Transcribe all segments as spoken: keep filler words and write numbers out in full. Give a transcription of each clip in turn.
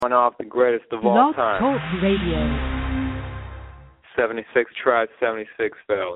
One off the greatest of all Blog time. Talk Radio. seventy-six tried, seventy-six failed.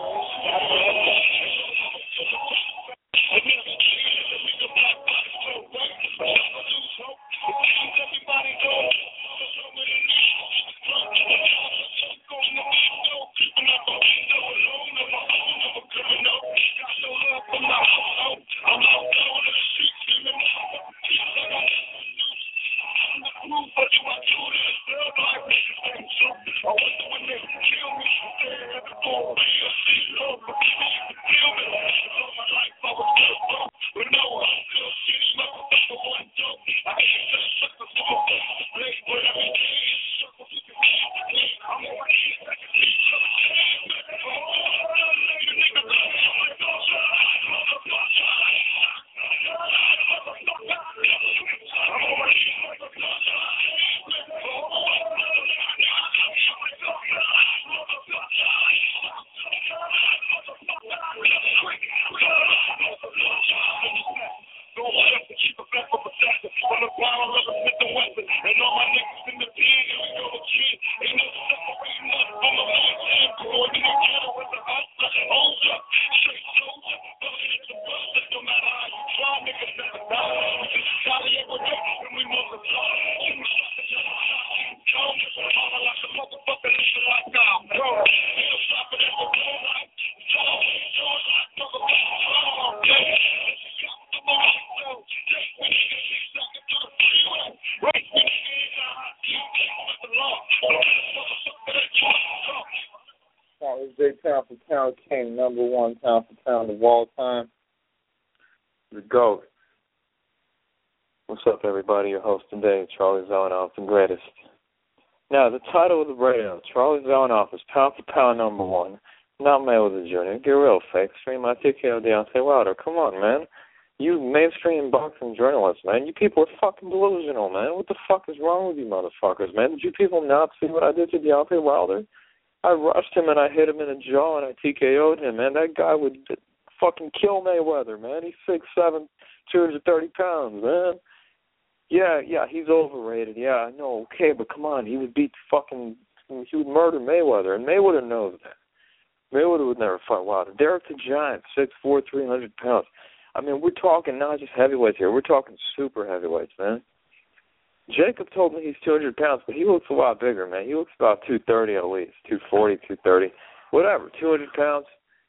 Town for Town King, number one town for town of all time. The GOAT. What's up, everybody? Your host today, Charlie Zelenoff, the greatest. Now, the title of the radio, Charlie Zelenoff is pound for pound number one. Not Mayweather Junior Get real, fake. Stream my T K O Deontay Wilder. Come on, man. You mainstream boxing journalists, man. You people are fucking delusional, man. What the fuck is wrong with you motherfuckers, man? Did you people not see what I did to Deontay Wilder? I rushed him and I hit him in the jaw and I T K O'd him, man. That guy would fucking kill Mayweather, man. He's six seven, two hundred thirty pounds, man. Yeah, yeah, he's overrated. Yeah, I know. Okay, but come on. He would beat fucking, he would murder Mayweather, and Mayweather knows that. Mayweather would never fight Wilder. Derek the Giant, six four, three hundred pounds. I mean, we're talking not just heavyweights here. We're talking super heavyweights, man. Jacob told me he's two hundred pounds, but he looks a lot bigger, man. He looks about two thirty at least, two forty, two thirty, whatever, two hundred pounds.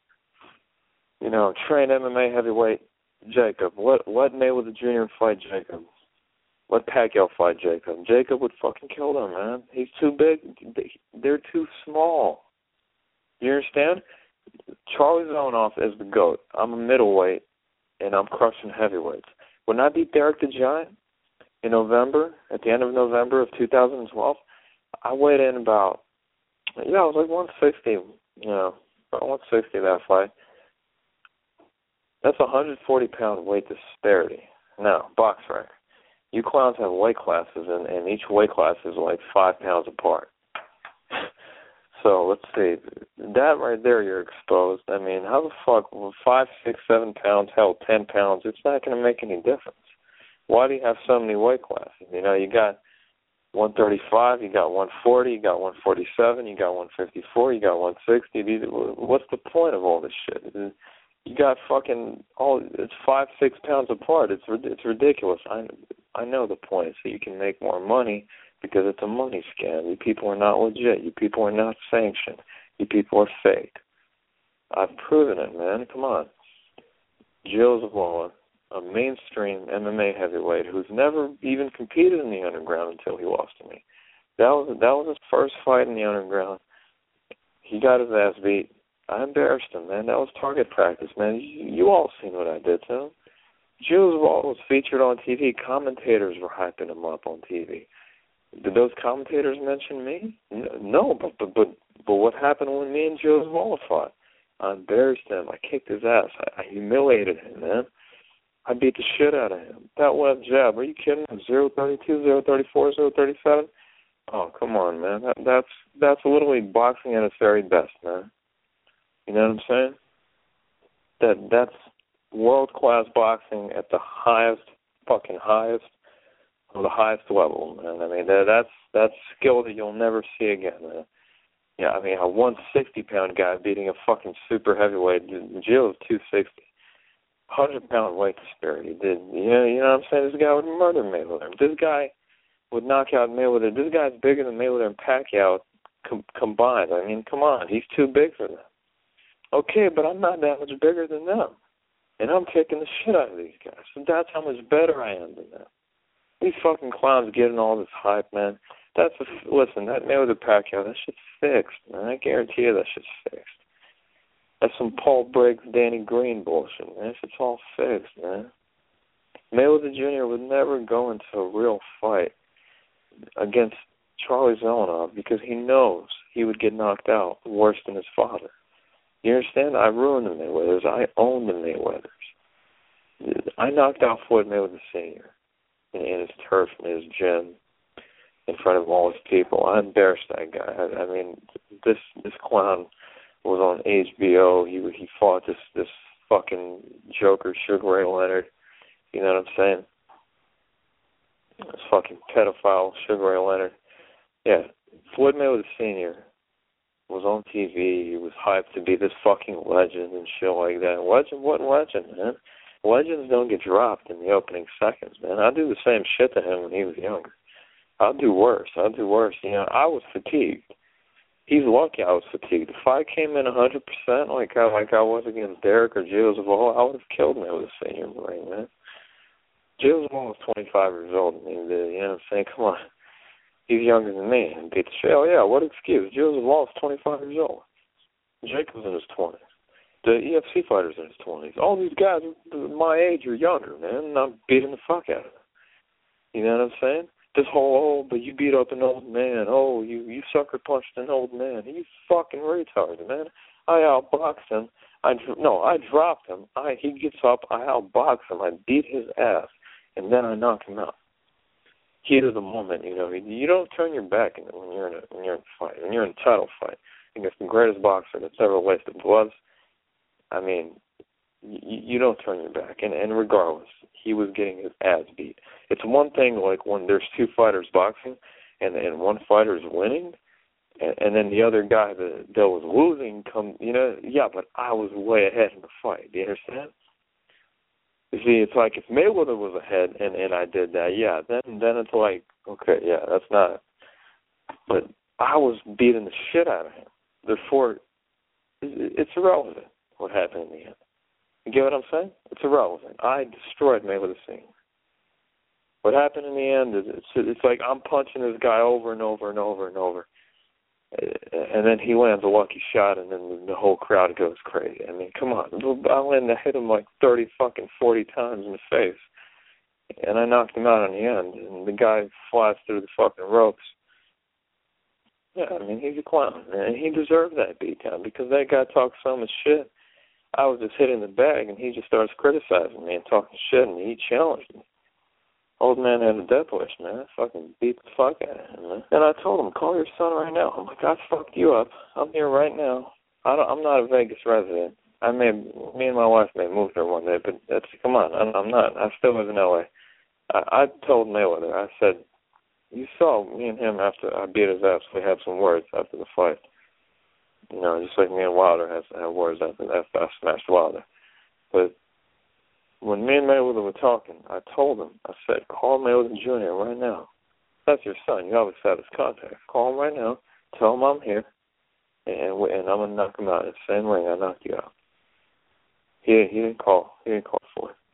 You know, trained M M A heavyweight, Jacob. Let, let Mayweather Junior fight Jacob. Let Pacquiao fight Jacob. Jacob would fucking kill them, man. He's too big. They're too small. You understand? Charlie Zelenoff is the GOAT. I'm a middleweight, and I'm crushing heavyweights. When I beat Derek the Giant, in November, at the end of November of two thousand twelve, I weighed in about, yeah, I was like one sixty, you know, about one sixty that fight. That's a one hundred forty pound weight disparity. Now, box rank. You clowns have weight classes, and, and each weight class is like five pounds apart. So, let's see. That right there, you're exposed. I mean, how the fuck, with five, six, seven pounds, hell, ten pounds, it's not going to make any difference. Why do you have so many weight classes? You know, you got one thirty-five, you got one forty, you got one forty-seven, you got one fifty-four, you got one sixty. These, what's the point of all this shit? You got fucking all. It's five, six pounds apart. It's it's ridiculous. I I know the point, so you can make more money because it's a money scam. You people are not legit. You people are not sanctioned. You people are fake. I've proven it, man. Come on, Jill Zavala, a mainstream M M A heavyweight who's never even competed in the underground until he lost to me. That was that was his first fight in the underground. He got his ass beat. I embarrassed him, man. That was target practice, man. You, you all seen what I did to him. Jules Wall was featured on T V. Commentators were hyping him up on T V. Did those commentators mention me? No, but but but, but what happened when me and Jules Wall fought? I embarrassed him. I kicked his ass. I, I humiliated him, man. I beat the shit out of him. That left jab, are you kidding? zero thirty-two, zero thirty-four, zero thirty-seven? Oh, come on, man. That, that's that's Little League boxing at its very best, man. You know what I'm saying? That That's world-class boxing at the highest, fucking highest on the highest level, man. I mean, that, that's that's skill that you'll never see again, man. Yeah, I mean, a one sixty pound guy beating a fucking super heavyweight. Jill is two sixty. one hundred pound weight disparity. Did you know, you know what I'm saying? This guy would murder Mayweather. This guy would knock out Mayweather. This guy's bigger than Mayweather and Pacquiao com- combined. I mean, come on. He's too big for them. Okay, but I'm not that much bigger than them. And I'm kicking the shit out of these guys. So that's how much better I am than them. These fucking clowns getting all this hype, man. That's a, listen, that Mayweather Pacquiao, that shit's fixed, man. I guarantee you that shit's fixed. That's some Paul Briggs, Danny Green bullshit, man. That shit's all fixed, man. Mayweather Junior would never go into a real fight against Charlie Zelenoff because he knows he would get knocked out worse than his father. You understand? I ruined the Mayweathers. I owned the Mayweathers. I knocked out Floyd Mayweather Senior in, in his turf, in his gym, in front of all his people. I embarrassed that guy. I, I mean, this this clown was on H B O. He he fought this this fucking joker, Sugar Ray Leonard. You know what I'm saying? This fucking pedophile, Sugar Ray Leonard. Yeah, Floyd Mayweather Senior was on T V. He was hyped to be this fucking legend and shit like that. Legend? What legend, man? Legends don't get dropped in the opening seconds, man. I do the same shit to him when he was younger. I'll do worse. I'll do worse. You know, I was fatigued. He's lucky I was fatigued. If I came in one hundred percent like I, like I was against Derek or Gilles Zavala, I would have killed me with a senior in the ring, man. Gilles Zavala was twenty-five years old. I mean, you know what I'm saying? Come on. He's younger than me and beat the shit. Oh, yeah, what excuse? Gilles Zavala was twenty-five years old. Jacob's in his twenties. The E F C fighters in his twenties. All these guys my age or younger, man, and I'm beating the fuck out of them. You know what I'm saying? This whole, oh, but you beat up an old man. Oh, you, you sucker punched an old man. You fucking retard, man. I outboxed him. I, no, I dropped him. I He gets up. I outboxed him. I beat his ass, and then I knock him out. Heat of the moment, you know. You don't turn your back when you're in a when you're in a fight. When you're in a title fight against the greatest boxer that's ever wasted gloves, I mean, you, you don't turn your back. And, and regardless, he was getting his ass beat. It's one thing like when there's two fighters boxing, and and one fighter's winning, and, and then the other guy that, that was losing come, you know, yeah, but I was way ahead in the fight. Do you understand? You see, it's like if Mayweather was ahead and, and I did that, yeah, then then it's like, okay, yeah, that's not. But I was beating the shit out of him. Therefore, it's irrelevant what happened in the end. You get what I'm saying? It's irrelevant. I destroyed Mayweather Senior What happened in the end is it's, it's like I'm punching this guy over and over and over and over. And then he lands a lucky shot, and then the whole crowd goes crazy. I mean, come on. I landed, I hit him like thirty, fucking forty times in the face. And I knocked him out on the end. And the guy flies through the fucking ropes. Yeah, I mean, he's a clown. And he deserved that beatdown because that guy talked so much shit. I was just hitting the bag, and he just starts criticizing me and talking shit, and he challenged me. Old man had a death wish, man. I fucking beat the fuck out of him, man. And I told him, call your son right now. I'm like, I fucked you up. I'm here right now. I don't, I'm not a Vegas resident. I may, me and my wife may move there one day, but that's, come on, I'm, I'm not. I still live in L A. I, I told Mayweather, I said, you saw me and him after I beat his ass. We had some words after the fight. You know, just like me and Wilder had, had words after, after I smashed Wilder. But when me and Mayweather were talking, I told him, I said, call Mayweather Junior right now. That's your son. You obviously have his contact. Call him right now. Tell him I'm here. And, we, and I'm going to knock him out in the same ring I knocked you out. He, he didn't call. He didn't call for it.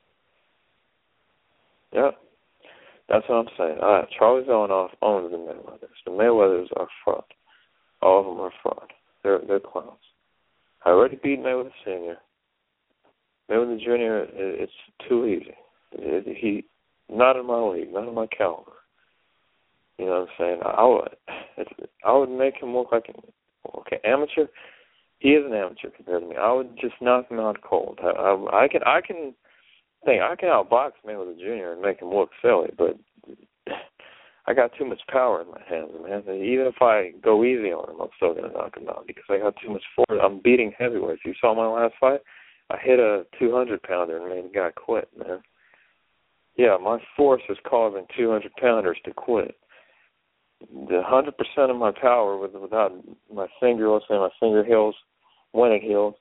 Yeah. That's what I'm saying. All right, Charlie Zelenoff owns the Mayweathers. The Mayweathers are fraud. All of them are fraud. They're, they're clowns. I already beat Mayweather Senior Mayweather Junior, it's too easy. It, he, not in my league, not in my caliber. You know what I'm saying? I would, it's, I would make him look like an okay amateur. He is an amateur compared to me. I would just knock him out cold. I, I, I can, I can think I can outbox Mayweather Junior and make him look silly, but I got too much power in my hands, man. Even if I go easy on him, I'm still gonna knock him out because I got too much force. I'm beating heavyweights. You saw my last fight. I hit a two hundred pounder and made the guy quit, man. Yeah, my force is causing two hundred pounders to quit. The one hundred percent of my power with, without my finger, let's say my finger heals, when it heals,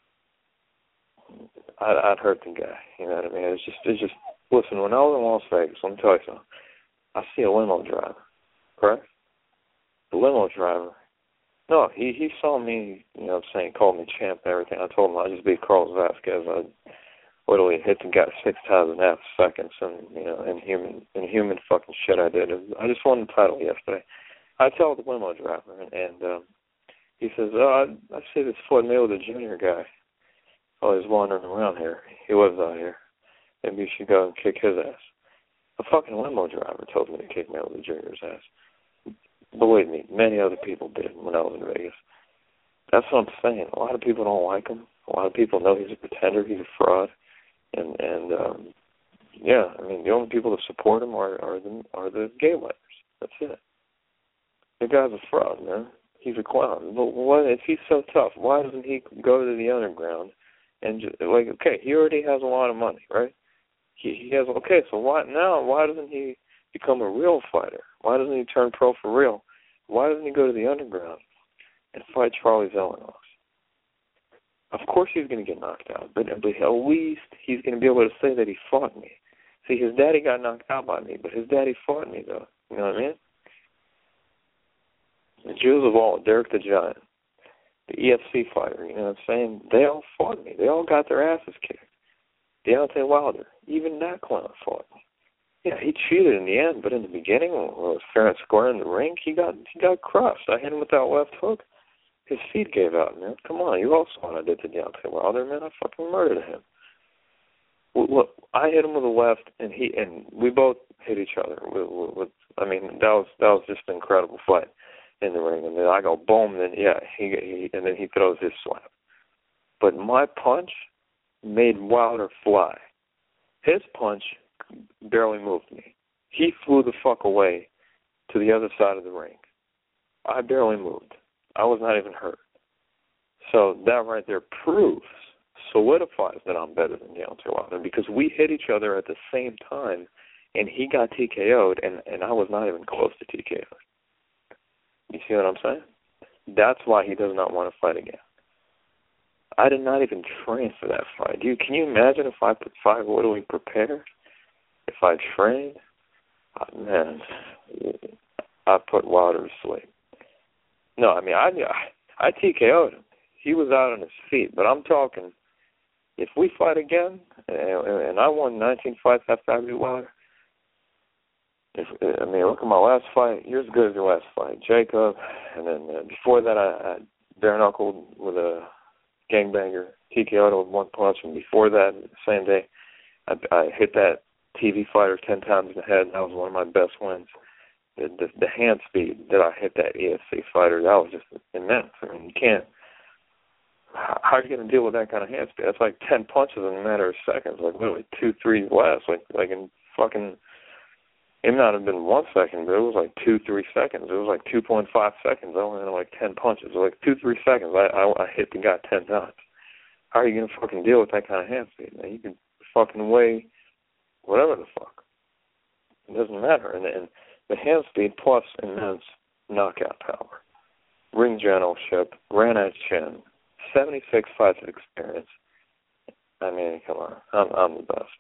I'd, I'd hurt the guy. You know what I mean? It's just, it's just, listen, when I was in Las Vegas, let me tell you something. I see a limo driver, correct? The limo driver, no, he, he saw me, you know what I'm saying, called me champ and everything. I told him I just beat Carlos Vasquez. I literally hit the guy six times in half seconds, and, you know, inhuman, inhuman fucking shit I did. I just won the title yesterday. I tell the limo driver, and, and um, he says, oh, I, I see this Floyd Mayweather Junior guy. Oh, he's wandering around here. He lives out here. Maybe you should go and kick his ass. A fucking limo driver told me to kick Mayweather Junior's ass. Believe me, many other people did when I was in Vegas. That's what I'm saying. A lot of people don't like him. A lot of people know he's a pretender. He's a fraud. And, and um, yeah, I mean, the only people that support him are, are, the, are the gay lighters. That's it. The guy's a fraud, man. He's a clown. But what, if he's so tough, why doesn't he go to the underground and just, like, okay, he already has a lot of money, right? He, he has, okay, so why now, why doesn't he become a real fighter? Why doesn't he turn pro for real? Why doesn't he go to the underground and fight Charlie Zelenos? Of course he's going to get knocked out, but, but at least he's going to be able to say that he fought me. See, his daddy got knocked out by me, but his daddy fought me, though. You know what I mean? The Jews of all, Derek the Giant, the E F C fighter, you know what I'm saying? They all fought me. They all got their asses kicked. Deontay Wilder, even that clown fought me. Yeah, he cheated in the end, but in the beginning, when it was fair and square in the ring, he got he got crushed. I hit him with that left hook. His feet gave out, man. Come on, you all saw what I did to Deontay Wilder, man. I fucking murdered him. Look, I hit him with a left, and he and we both hit each other. With, with, with, I mean, that was that was just an incredible fight in the ring. And then I go boom, and then yeah, he, he and then he throws his slap. But my punch made Wilder fly. His punch barely moved me. He flew the fuck away to the other side of the ring. I barely moved. I was not even hurt. So that right there proves, solidifies that I'm better than Deontay Wilder because we hit each other at the same time, and he got T K O'd, and, and I was not even close to T K O'd. You see what I'm saying? That's why he does not want to fight again. I did not even train for that fight. Dude, can you imagine if I put five literally prepared? If I trained? Oh, man, I put Wilder to sleep. No, I mean, I, I, I T K O'd him. He was out on his feet, but I'm talking, if we fight again, and, and I won nineteen fights after I beat Wilder, if, I mean, look at my last fight. You're as good as your last fight. Jacob, and then uh, before that, I, I bare-knuckled with a gangbanger, T K O'd with one punch, and before that, same day, I, I hit that T V fighter ten times in the head, and that was one of my best wins. The, the, the hand speed that I hit that E F C fighter, that was just immense. I mean, you can't, how, how are you going to deal with that kind of hand speed? That's like ten punches in a matter of seconds, like literally two, three less, like like in fucking, it might not have been one second, but it was like two, three seconds. It was like two point five seconds. I only had like ten punches. It was like two, three seconds. I, I, I hit the guy ten times. How are you going to fucking deal with that kind of hand speed? Man, you can fucking weigh whatever the fuck. It doesn't matter. And, and the hand speed plus immense knockout power, ring generalship, granite chin, seventy-six fights of experience. I mean, come on, I'm, I'm the best.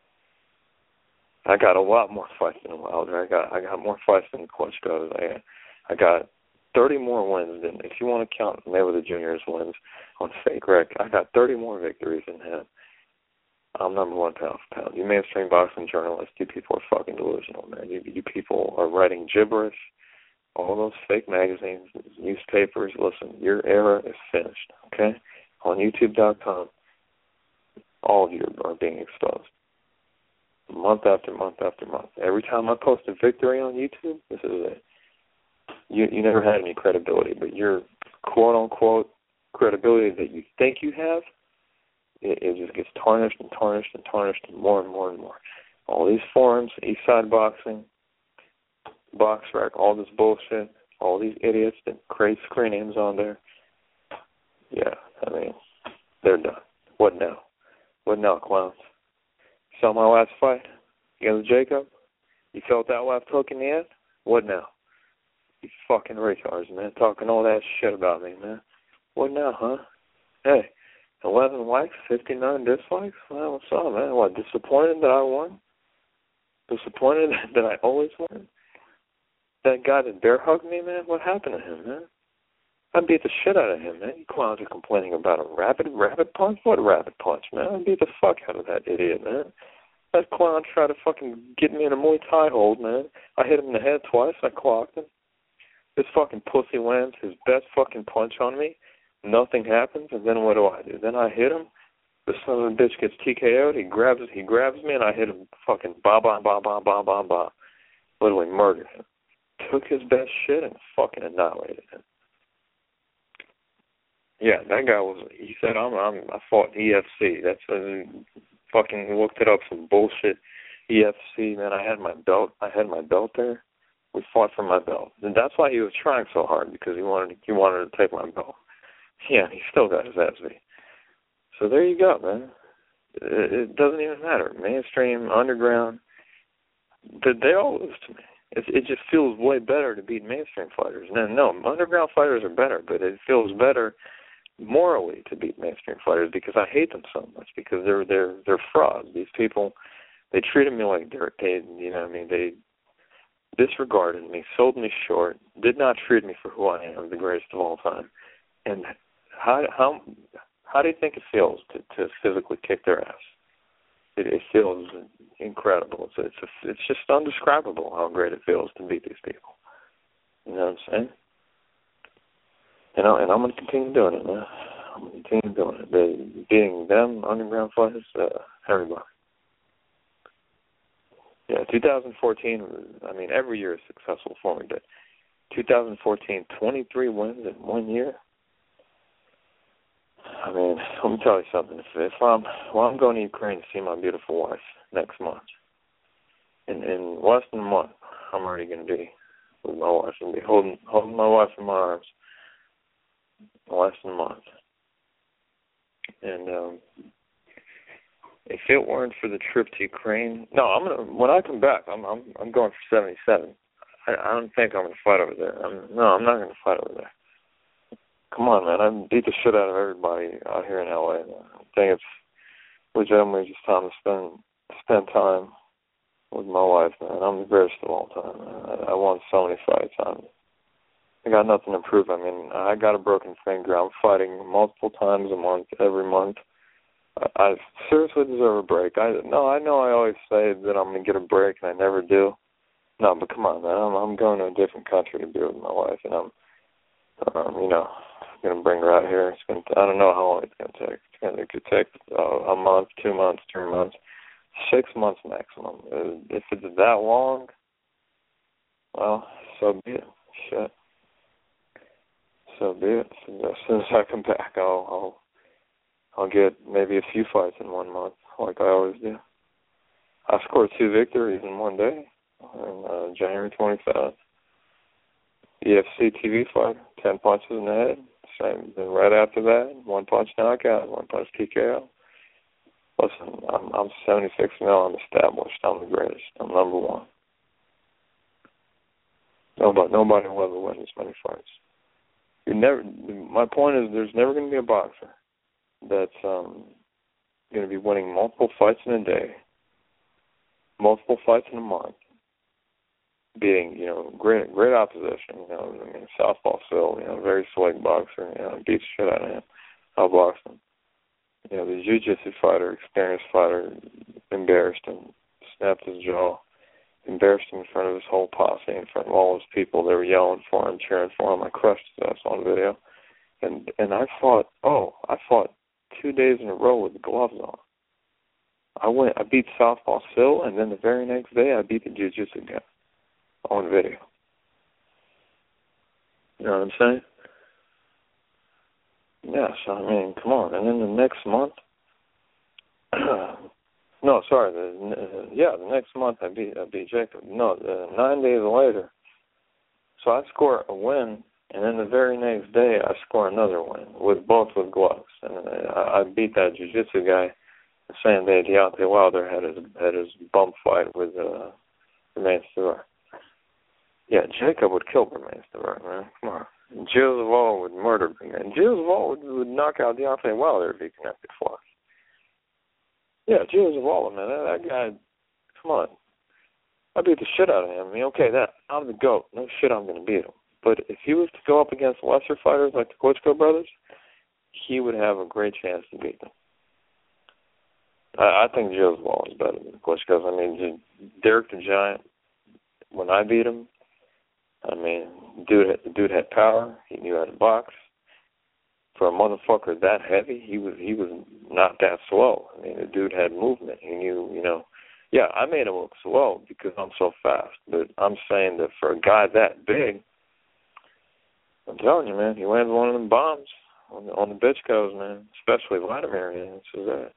I got a lot more fights than Wilder. I got I got more fights than Klitschko. I I got thirty more wins than, if you want to count Mayweather Junior's wins on fake rec, I got thirty more victories than him. I'm number one pound for pound. You mainstream boxing journalists, you people are fucking delusional, man. You, you people are writing gibberish. All those fake magazines, newspapers, listen, your era is finished, okay? On YouTube dot com, all of you are being exposed. Month after month after month. Every time I post a victory on YouTube, this is it. You, you never had any credibility, but your quote-unquote credibility that you think you have, It, it just gets tarnished and tarnished and tarnished and more and more and more. All these forums, Eastside Boxing, BoxRec, all this bullshit, all these idiots that create screen names on there. Yeah, I mean, they're done. What now? What now, clowns? Saw my last fight? against Jacob? You felt that left hook in the end? What now? You fucking retards, man, talking all that shit about me, man. What now, huh? Hey, eleven likes, fifty-nine dislikes? Well, what's up, man? What, disappointed that I won? Disappointed that I always win? That guy that bear hugged me, man, what happened to him, man? I beat the shit out of him, man. You clowns are complaining about a rapid, rapid punch? What rapid punch, man? I beat the fuck out of that idiot, man. That clown tried to fucking get me in a Muay Thai hold, man. I hit him in the head twice. I clocked him. This fucking pussy lands his best fucking punch on me. Nothing happens, and then what do I do? Then I hit him. The son of a bitch gets T K O'd. He grabs he grabs me, and I hit him fucking ba ba ba ba ba ba ba. Literally murdered him. Took his best shit and fucking annihilated him. Yeah, that guy was. He said I'm. I'm I fought E F C. That's uh, fucking looked it up. Some bullshit. E F C. Man, I had my belt. I had my belt there. We fought for my belt, and that's why he was trying so hard, because he wanted. He wanted to take my belt. Yeah, he still got his ass beat. So there you go, man. It, it doesn't even matter. Mainstream, underground, they, they all lose to me. It, it just feels way better to beat mainstream fighters. No, no, underground fighters are better, but it feels better morally to beat mainstream fighters, because I hate them so much, because they're they're they're frauds. These people, they treated me like dirt. They, you know, what I mean, they disregarded me, sold me short, did not treat me for who I am, the greatest of all time. And how how how do you think it feels to, to physically kick their ass? It, it feels incredible. It's it's, a, it's just undescribable how great it feels to beat these people. You know what I'm saying? You know, and I'm going to continue doing it, man. I'm going to continue doing it. They, beating them, underground fighters, uh, everybody. Yeah, two thousand fourteen, I mean, every year is successful for me, but two thousand fourteen, twenty-three wins in one year. I mean, let me tell you something. If, if I'm, well, I'm going to Ukraine to see my beautiful wife next month. In, in less than a month, I'm already going to be with my wife and be holding holding my wife in my arms. Less than a month. And um, if it weren't for the trip to Ukraine, no, I'm gonna. When I come back, I'm I'm, I'm going for seventy-seven. I, I don't think I'm gonna fight over there. I'm, no, I'm not gonna fight over there. Come on, man. I beat the shit out of everybody out here in L A. Man. I think it's legitimately just time to spend spend time with my wife, man. I'm the greatest of all time, man. I, I won so many fights. I'm, I got nothing to prove. I mean, I got a broken finger. I'm fighting multiple times a month, every month. I, I seriously deserve a break. I no, I know I always say that I'm going to get a break, and I never do. No, but come on, man. I'm, I'm going to a different country to be with my wife, and I'm, um, you know, going to bring her out here. It's going to, I don't know how long it's going to take. It's going to, it could take uh, a month, two months, three months, six months maximum. Uh, if it's that long, well, so be it. Shit. So be it. So as soon as I come back, I'll, I'll I'll get maybe a few fights in one month, like I always do. I scored two victories in one day on uh, January twenty-fifth. E F C T V fight, ten punches in the head. Same. Then right after that, one punch knockout, one punch T K O. Listen, I'm, I'm seventy-six mil. I'm established. I'm the greatest. I'm number one. Nobody, nobody will ever win this many fights. You never. My point is, there's never going to be a boxer that's um, going to be winning multiple fights in a day, multiple fights in a month, beating, you know, great great opposition. You know, I mean, Southpaw Phil, you know, very slick boxer. You know, beats the shit out of him. I'll box him. You know, the jiu-jitsu fighter, experienced fighter, embarrassed him, snapped his jaw, embarrassed him in front of his whole posse, in front of all his people. They were yelling for him, cheering for him. I crushed his ass on video. And and I fought, oh, I fought two days in a row with gloves on. I went, I beat Southpaw Phil, and then the very next day I beat the jiu-jitsu guy on video. You know what I'm saying? Yeah, so I mean, come on. And then the next month, no, sorry, the, uh, yeah, the next month I beat I beat Jacob. No, the, nine days later, so I score a win, and then the very next day I score another win with both with gloves, and I, I beat that jiu-jitsu guy saying that Deontay Wilder had his had his bump fight with uh, Bermane Stiverne. Yeah, Jacob would kill Bermane Stiverne, man. Come on. Gilles Zavala would murder Bermane. Gilles Zavala would, would knock out Deontay Wilder if he connected flush. Yeah, Gilles Zavala, man. That, that guy, come on. I beat the shit out of him. I mean, okay, that I'm the GOAT. No shit, I'm going to beat him. But if he was to go up against lesser fighters like the Klitschko brothers, he would have a great chance to beat them. I, I think Gilles Zavala is better than the Klitschkos. I mean, Derek the Giant, when I beat him, I mean, dude, the dude had power. He knew how to box. For a motherfucker that heavy, he was he was not that slow. I mean, the dude had movement. He knew, you know. Yeah, I made him look slow because I'm so fast. But I'm saying that for a guy that big, I'm telling you, man, he lands one of them bombs on the, on the bitchkos, man. Especially Vladimir. Man. So that.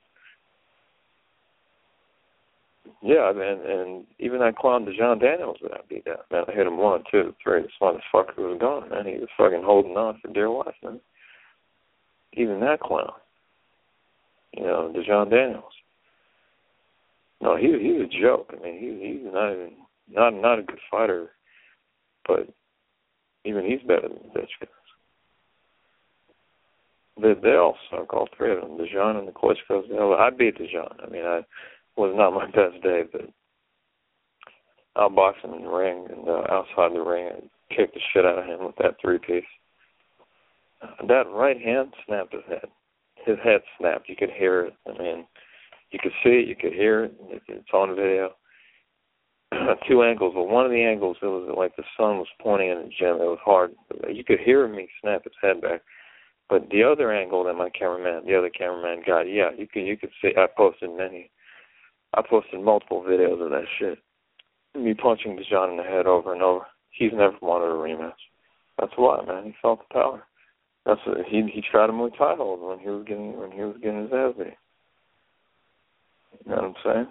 Yeah, and, and even that clown DeJohn Daniels that I beat that, man, I hit him one, two, three. This motherfucker was gone, man. He was fucking holding on for dear life, man. Even that clown. You know, DeJohn Daniels. No, he he's a joke. I mean, he he's not even not not a good fighter, but even he's better than the bitch guys. They they all suck, all three of them. DeJohn and the Klitschkos. I beat DeJohn. I mean, I. was not my best day, but I'll box him in the ring, and uh, outside the ring, I kicked the shit out of him with that three-piece. Uh, that right hand snapped his head. His head snapped. You could hear it. I mean, you could see it. You could hear it. It's on video. Two angles. But one of the angles, it was like the sun was pointing in the gym. It was hard. You could hear me snap his head back. But the other angle that my cameraman, the other cameraman got, yeah, you could you could see. I posted many. I posted multiple videos of that shit. Me punching DeJohn in the head over and over. He's never wanted a rematch. That's why, man. He felt the power. That's what, he he tried a Muay Thai hold when he was getting when he was getting his ass beat. You know what I'm saying?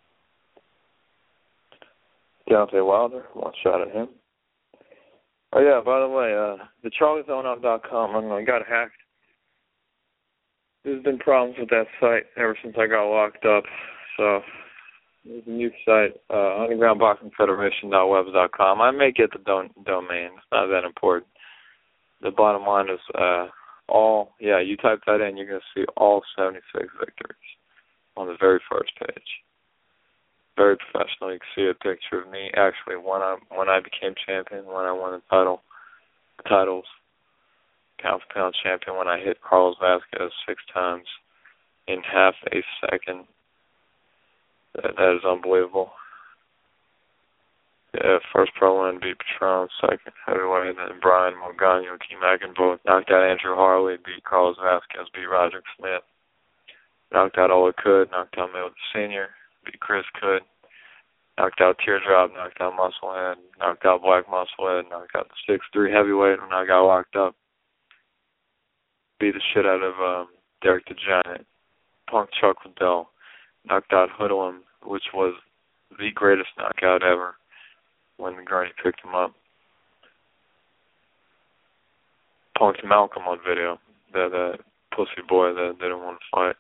Deontay Wilder, one shot at him. Oh yeah, by the way, uh, the charlie zone out dot com, I got hacked. There's been problems with that site ever since I got locked up. So there's a new site, uh, underground boxing federation dot webs dot com. I may get the don- domain. It's not that important. The bottom line is uh, all, yeah, you type that in, you're going to see all seventy-six victories on the very first page. Very professional. You can see a picture of me actually when I when I became champion, when I won the title, titles, pound for pound champion, when I hit Carlos Vasquez six times in half a second. That, that is unbelievable. Yeah, first pro win, beat Patron, second heavyweight, then Brian Mogano, Key Mackenboth, knocked out Andrew Harley, beat Carlos Vasquez, beat Roderick Smith, knocked out Ola Could, knocked out Mayweather Senior, beat Chris Could, knocked out Teardrop, knocked out Musclehead, knocked out Black Musclehead, knocked out the six three heavyweight when I got locked up, beat the shit out of um, Derek the Giant, punked Chuck Liddell, knocked out Hoodlum, which was the greatest knockout ever when the gurney picked him up. Punked Malcolm on video, that, that pussy boy that didn't want to fight.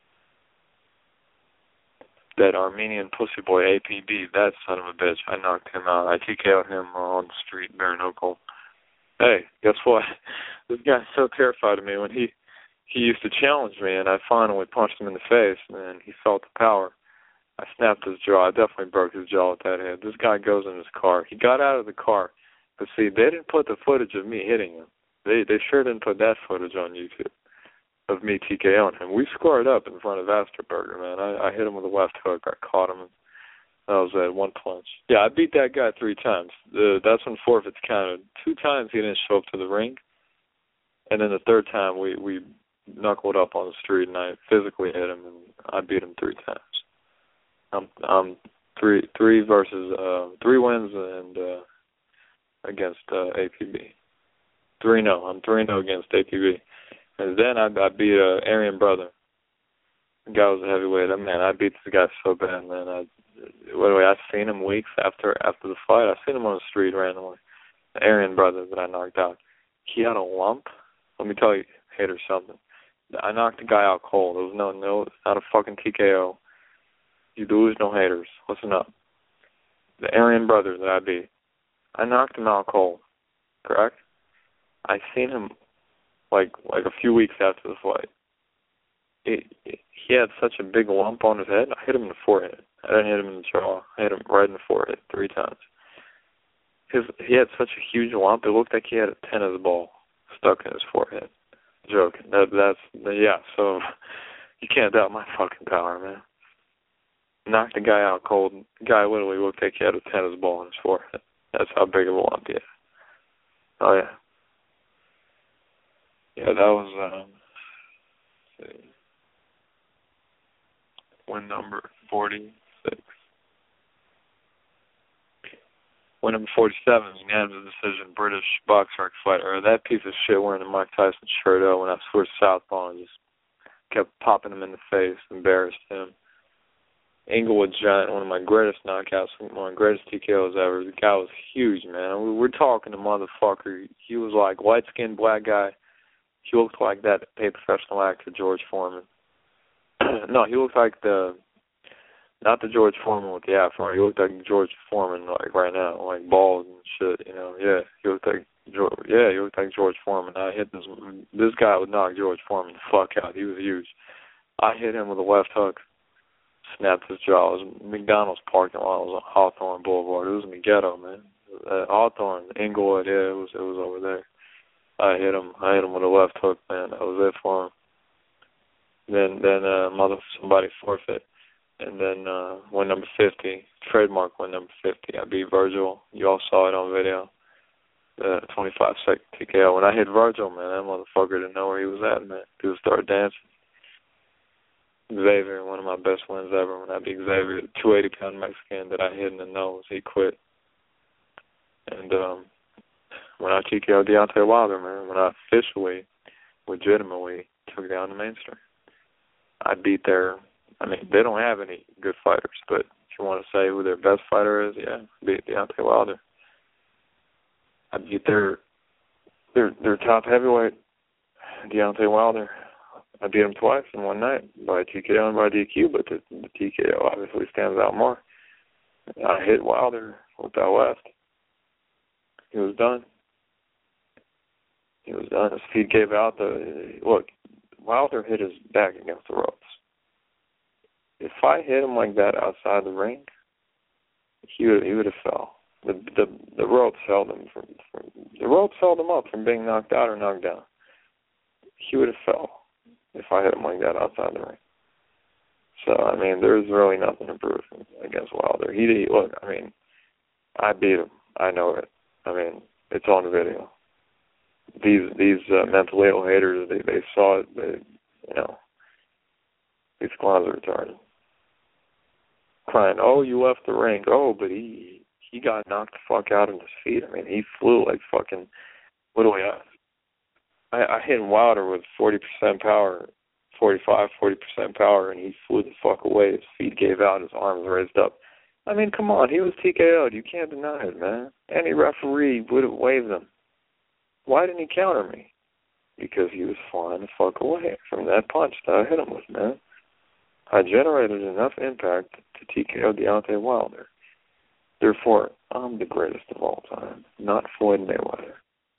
That Armenian pussy boy, A P B, that son of a bitch, I knocked him out. I T K O'd him on the street, bare knuckle. Hey, guess what? This guy's so terrified of me. When he he used to challenge me, and I finally punched him in the face, and he felt the power. I snapped his jaw. I definitely broke his jaw with that head. This guy goes in his car. He got out of the car. But see, they didn't put the footage of me hitting him. They they sure didn't put that footage on YouTube of me TKOing him. We scored up in front of Astorberger, man. I, I hit him with a left hook. I caught him. That was at one punch. Yeah, I beat that guy three times. The, that's when forfeits counted. Two times he didn't show up to the ring. And then the third time we, we knuckled up on the street, and I physically hit him, and I beat him three times. I'm I'm three three versus uh, three wins and uh, against uh, A P B. Three no, I'm three no against A P B. And then I, I beat uh, Aryan Brother. The guy was a heavyweight. Man, I beat this guy so bad, man. I, anyway, I seen him weeks after after the fight. I seen him on the street randomly. The Aryan Brother that I knocked out. He had a lump. Let me tell you, hater, something. I knocked the guy out cold. It was no, no, it's not a fucking T K O. You delusional haters, listen up. The Aryan brothers that I beat, I knocked him out cold, correct? I seen him like like a few weeks after the fight. It, it, he had such a big lump on his head. I hit him in the forehead. I didn't hit him in the jaw. I hit him right in the forehead three times. His he had such a huge lump. It looked like he had a tennis ball stuck in his forehead. Joking. That that's yeah. So you can't doubt my fucking power, man. Knocked the guy out cold. The guy literally looked like he had a tennis ball in his forehead. That's how big of a lump he had. Oh yeah. Yeah, that was um. Let's see. Win number forty-six. Win number forty-seven, unanimous decision, British boxer fighter. That piece of shit wearing the Mike Tyson shirt out when I switched southpaw and just kept popping him in the face, embarrassed him. Inglewood Giant, one of my greatest knockouts, one of my greatest T K Os ever. The guy was huge, man. We were talking to motherfucker. He was like light-skinned black guy. He looked like that paid professional actor George Foreman. No, he looked like the, not the George Foreman with the afro. He looked like George Foreman, like right now, like bald and shit. You know, yeah. He looked like George. Yeah, he looked like George Foreman. I hit this. This guy would knock George Foreman the fuck out. He was huge. I hit him with a left hook, snapped his jaw. It was McDonald's parking lot. It was on Hawthorne Boulevard. It was in the ghetto, man. Uh, Hawthorne, Inglewood. Yeah, it was. It was over there. I hit him. I hit him with a left hook, man. That was it for him. Then, then uh, mother somebody forfeit, and then uh, win number fifty, trademark win number fifty. I beat Virgil. You all saw it on video. The twenty-five second T K O. When I hit Virgil, man, that motherfucker didn't know where he was at, man. Dude started dancing. Xavier, one of my best wins ever. When I beat Xavier, the two hundred eighty pound Mexican that I hit in the nose, he quit. And um, when I T K O'd Deontay Wilder, man, when I officially, legitimately took down the mainstream. I beat their, I mean, they don't have any good fighters, but if you want to say who their best fighter is, yeah, beat Deontay Wilder. I beat their, their, their top heavyweight, Deontay Wilder. I beat him twice in one night by T K O and by D Q, but the, the T K O obviously stands out more. I hit Wilder with that left. He was done. He was done. His feet gave out. The look, Wilder hit his back against the ropes. If I hit him like that outside the ring, he would he would have fell. The the the ropes held him from, from the ropes held him up from being knocked out or knocked down. He would have fell if I hit him like that outside the ring. So I mean, there's really nothing to prove against Wilder. He, he look. I mean, I beat him. I know it. I mean, it's on the video. These these uh, mentally ill haters, they they saw it. They, you know, these clowns are retarded. Crying, oh, you left the ring. Oh, but he he got knocked the fuck out on his feet. I mean, he flew like fucking. What do we have? I, I hit Wilder with forty percent power, forty-five, forty percent power, and he flew the fuck away. His feet gave out. His arms raised up. I mean, come on. He was T K O'd. You can't deny it, man. Any referee would have waved him. Why didn't he counter me? Because he was flying the fuck away from that punch that I hit him with, man. I generated enough impact to T K O Deontay Wilder. Therefore, I'm the greatest of all time, not Floyd Mayweather.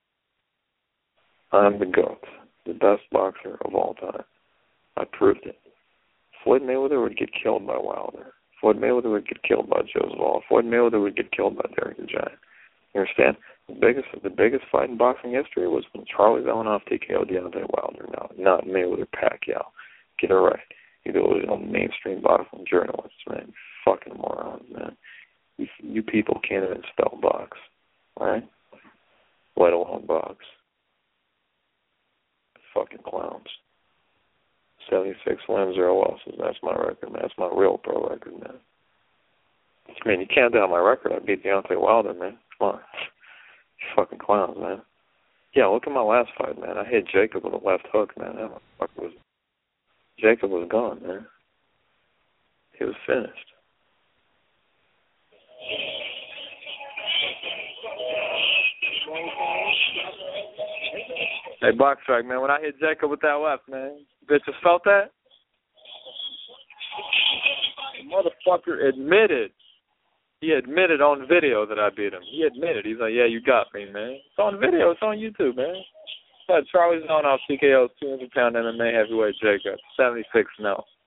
I'm the GOAT, the best boxer of all time. I proved it. Floyd Mayweather would get killed by Wilder. Floyd Mayweather would get killed by Joseph Wall. Floyd Mayweather would get killed by Derek the Giant. You understand? The biggest, the biggest fight in boxing history was when Charlie Zelenoff T K O Deontay Wilder. No, not Mayweather Pacquiao. Get it right. You delusional mainstream boxing journalists, man. You fucking morons, man. You, you people can't even spell box, right? Let alone box. Fucking clowns. seventy-six wins, zero losses. That's my record, man. That's my real pro record, man. I mean, you can't doubt my record. I beat Deontay Wilder, man. Come on. You fucking clowns, man. Yeah, look at my last fight, man. I hit Jacob with a left hook, man. That motherfucker was... Jacob was gone, man. He was finished. Hey, Box Strike, man. When I hit Jacob with that left, man, bitches felt that? The motherfucker admitted. He admitted on video that I beat him. He admitted. He's like, yeah, you got me, man. It's on video. It's on YouTube, man. But Charlie Zone off T K O's two hundred pound M M A heavyweight Jacob, seventy-six and oh.